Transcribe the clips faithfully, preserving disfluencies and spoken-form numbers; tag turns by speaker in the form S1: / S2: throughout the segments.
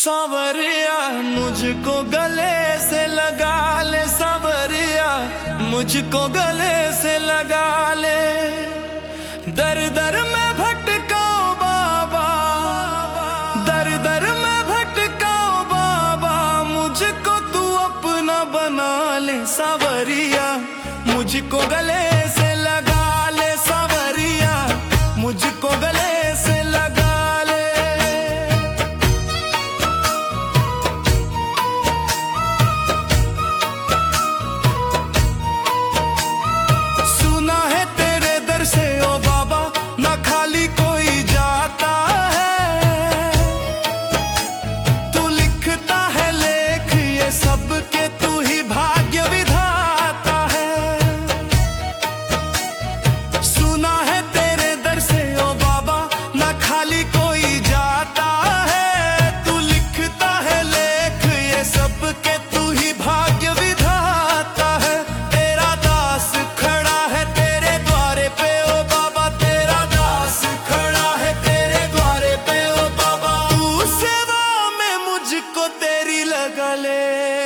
S1: सांवरिया मुझको गले से लगा ले, सांवरिया मुझको गले से लगा ले। दर दर में भटकाओ बाबा, दर दर में भटकाओ बाबा, मुझको तू अपना बना ले। सांवरिया मुझको गले से लगा ले, सांवरिया मुझको गले से लगा ले। सुना है तेरे दर से ओ बाबा, ना खाली कोई जाता है। तू लिखता है लेख ये सबके, तू ही भाग्य विधाता है। सुना है तेरे दर से ओ बाबा, ना खाली कोई जाता है। तू लिखता है लेख ये सबके, तू ही भाग्य विधाता है। तेरा दास खड़ा है तेरे द्वारे पे ओ बाबा, तेरा दास खड़ा है तेरे द्वारे पे ओ बाबा। तू सेवा में मुझको तेरी लगा ले,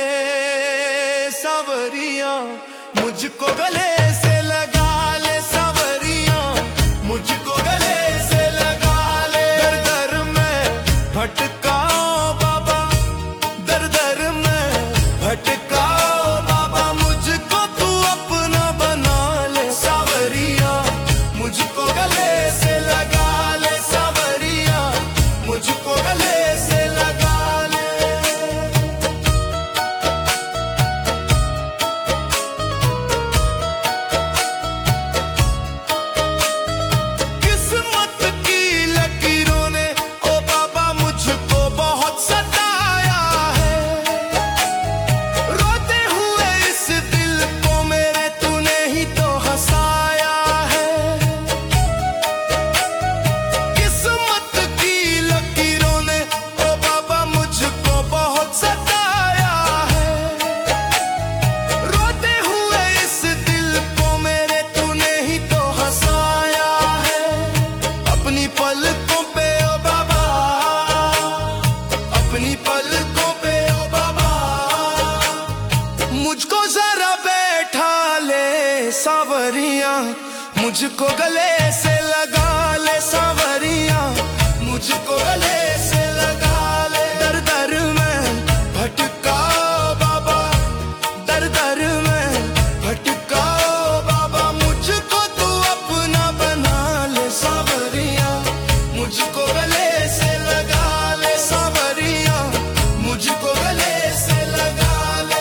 S1: सांवरिया मुझको गले से लगा ले, सांवरिया मुझको गले से लगा ले। दर दर में भटकाओ बाबा, दर दर में भटकाओ बाबा, मुझको तू अपना बना ले। सांवरिया मुझको गले से लगा ले, सांवरिया मुझको गले से लगा ले। किस्मत की लकीरों ने ओ बाबा मुझको बहुत सताया है। रोते हुए इस दिल को मेरे तूने ही तो हंसाया है। किस्मत की लकीरों ने ओ बाबा मुझको बहुत सताया है। रोते हुए इस दिल को मेरे तूने ही तो हंसाया है। अपनी पलकों पे ओ बाबा, अपनी पलकों पे ओ बाबा, मुझको जरा बैठा ले। सांवरिया मुझको गले से लगा ले, सांवरिया मुझको गले से लगा ले। दर दर में भटकाओ बाबा, दर दर में भटकाओ बाबा, मुझको तू अपना बना ले। सांवरिया मुझको गले से लगा ले, सांवरिया मुझको गले से लगा ले।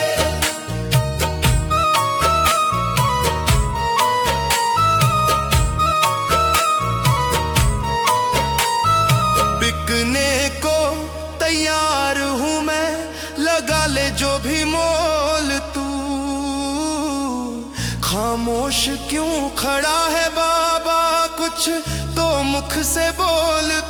S1: बिकने को तैयार हूँ मैं, लगा ले जो भी मोल तू। खामोश क्यों खड़ा है बाबा, कुछ तो मुख से बोल